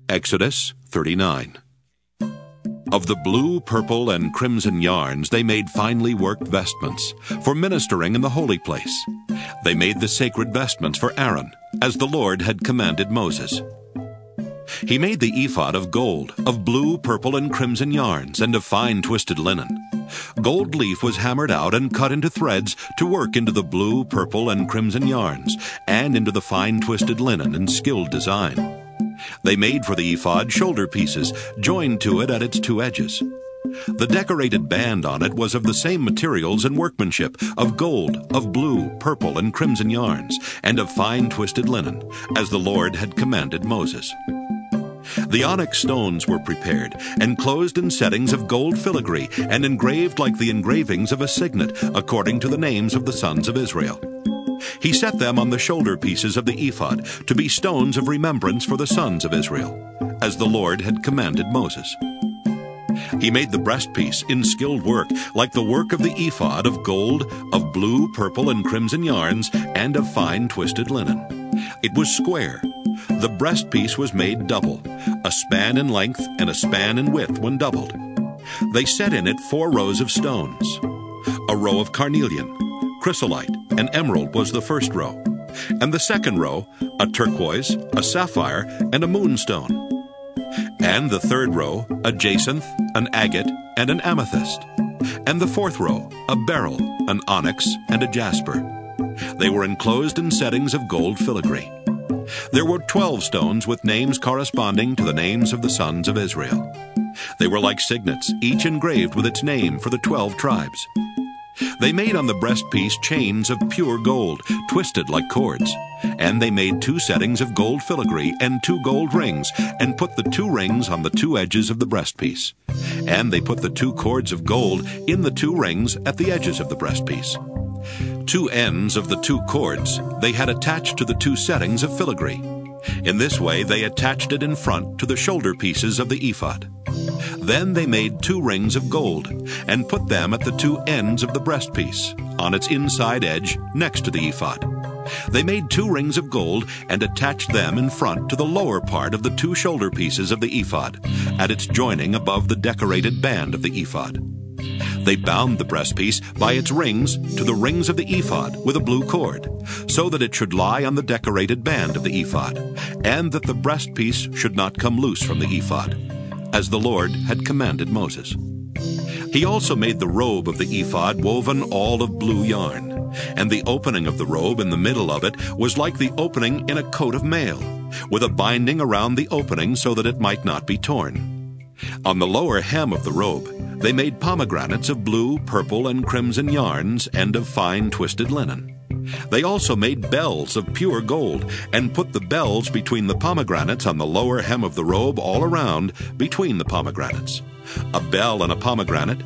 Exodus 39. Of the blue, purple, and crimson yarns they made finely worked vestments for ministering in the holy place. They made the sacred vestments for Aaron, as the Lord had commanded Moses. He made the ephod of gold, of blue, purple, and crimson yarns, and of fine twisted linen. Gold leaf was hammered out and cut into threads to work into the blue, purple, and crimson yarns, and into the fine twisted linen in skilled design. They made for the ephod shoulder pieces, joined to it at its two edges. The decorated band on it was of the same materials and workmanship, of gold, of blue, purple, and crimson yarns, and of fine twisted linen, as the Lord had commanded Moses. The onyx stones were prepared, and closed in settings of gold filigree, and engraved like the engravings of a signet, according to the names of the sons of Israel. He set them on the shoulder pieces of the ephod to be stones of remembrance for the sons of Israel, as the Lord had commanded Moses. He made the breastpiece in skilled work, like the work of the ephod, of gold, of blue, purple, and crimson yarns, and of fine twisted linen. It was square. The breastpiece was made double, a span in length and a span in width when doubled. They set in it 4 rows of stones. A row of carnelian, chrysolite, and emerald was the first row, and the second row, a turquoise, a sapphire, and a moonstone. And the third row, a jacinth, an agate, and an amethyst. And the fourth row, a beryl, an onyx, and a jasper. They were enclosed in settings of gold filigree. There were 12 stones with names corresponding to the names of the sons of Israel. They were like signets, each engraved with its name for the 12 tribes. They made on the breastpiece chains of pure gold, twisted like cords. And they made 2 settings of gold filigree and 2 gold rings, and put the 2 rings on the 2 edges of the breastpiece. And they put the 2 cords of gold in the 2 rings at the edges of the breastpiece. 2 ends of the 2 cords they had attached to the 2 settings of filigree. In this way they attached it in front to the shoulder pieces of the ephod. Then they made 2 rings of gold, and put them at the 2 ends of the breastpiece, on its inside edge next to the ephod. They made 2 rings of gold, and attached them in front to the lower part of the 2 shoulder pieces of the ephod, at its joining above the decorated band of the ephod. They bound the breastpiece by its rings to the rings of the ephod with a blue cord, so that it should lie on the decorated band of the ephod, and that the breastpiece should not come loose from the ephod, as the Lord had commanded Moses. He also made the robe of the ephod woven all of blue yarn, and the opening of the robe in the middle of it was like the opening in a coat of mail, with a binding around the opening so that it might not be torn. On the lower hem of the robe they made pomegranates of blue, purple, and crimson yarns, and of fine twisted linen. They also made bells of pure gold, and put the bells between the pomegranates on the lower hem of the robe all around between the pomegranates. A bell and a pomegranate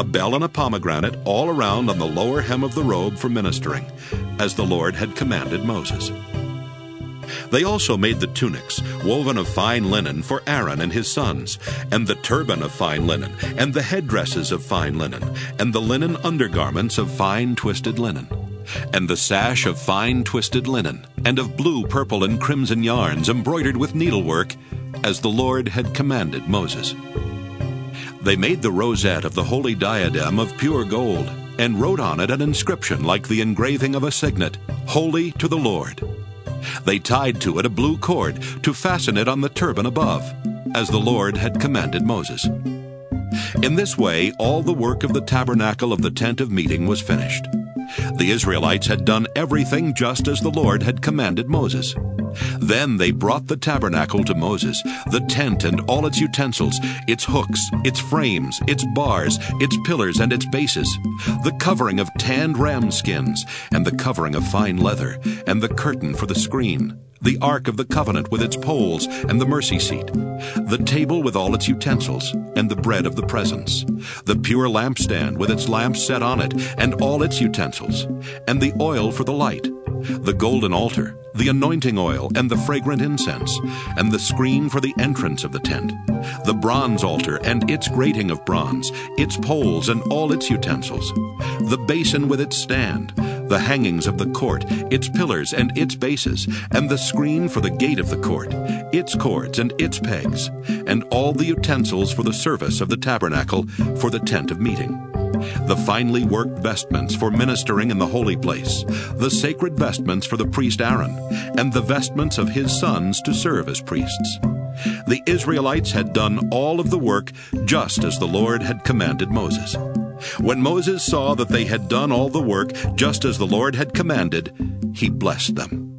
all around on the lower hem of the robe for ministering, as the Lord had commanded Moses. They also made the tunics, woven of fine linen, for Aaron and his sons, and the turban of fine linen, and the headdresses of fine linen, and the linen undergarments of fine twisted linen, and the sash of fine twisted linen, and of blue, purple, and crimson yarns embroidered with needlework, as the Lord had commanded Moses. They made the rosette of the holy diadem of pure gold, and wrote on it an inscription like the engraving of a signet, "Holy to the Lord." They tied to it a blue cord to fasten it on the turban above, as the Lord had commanded Moses. In this way all the work of the tabernacle of the tent of meeting was finished. The Israelites had done everything just as the Lord had commanded Moses. Then they brought the tabernacle to Moses, the tent and all its utensils, its hooks, its frames, its bars, its pillars and its bases, the covering of tanned ram skins, and the covering of fine leather, and the curtain for the screen, the ark of the covenant with its poles, and the mercy seat, the table with all its utensils, and the bread of the presence, the pure lampstand with its lamps set on it, and all its utensils, and the oil for the light, the golden altar, the anointing oil, and the fragrant incense, and the screen for the entrance of the tent, the bronze altar and its grating of bronze, its poles and all its utensils, the basin with its stand, the hangings of the court, its pillars and its bases, and the screen for the gate of the court, its cords and its pegs, and all the utensils for the service of the tabernacle for the tent of meeting, the finely worked vestments for ministering in the holy place, the sacred vestments for the priest Aaron, and the vestments of his sons to serve as priests. The Israelites had done all of the work just as the Lord had commanded Moses. When Moses saw that they had done all the work just as the Lord had commanded, he blessed them.